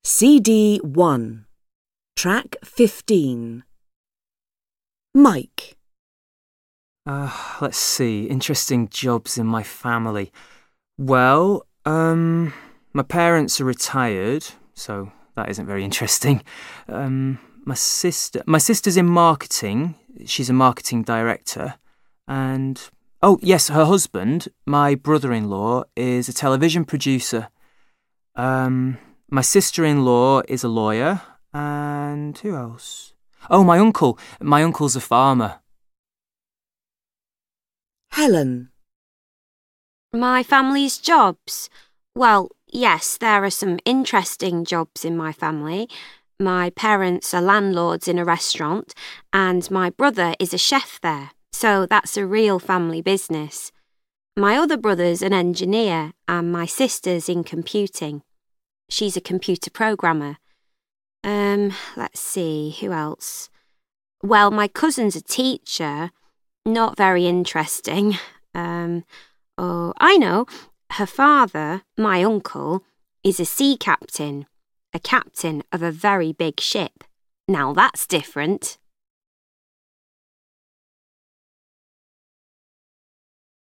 CD 1, Track 15. Mike. Let's see. Interesting jobs in my family. Well, my parents are retired, so that isn't very interesting. My sister's in marketing. She's a marketing director. And, oh, yes, her husband, my brother-in-law, is a television producer. My sister-in-law is a lawyer. And who else? Oh, my uncle. My uncle's a farmer. Helen. My family's jobs? Well, yes, there are some interesting jobs in my family. My parents are landlords in a restaurant, and my brother is a chef there, so that's a real family business. My other brother's an engineer, and my sister's in computing. She's a computer programmer. Let's see, who else? Well, my cousin's a teacher. Not very interesting. Oh, I know. Her father, my uncle, is a sea captain, a captain of a very big ship. Now that's different.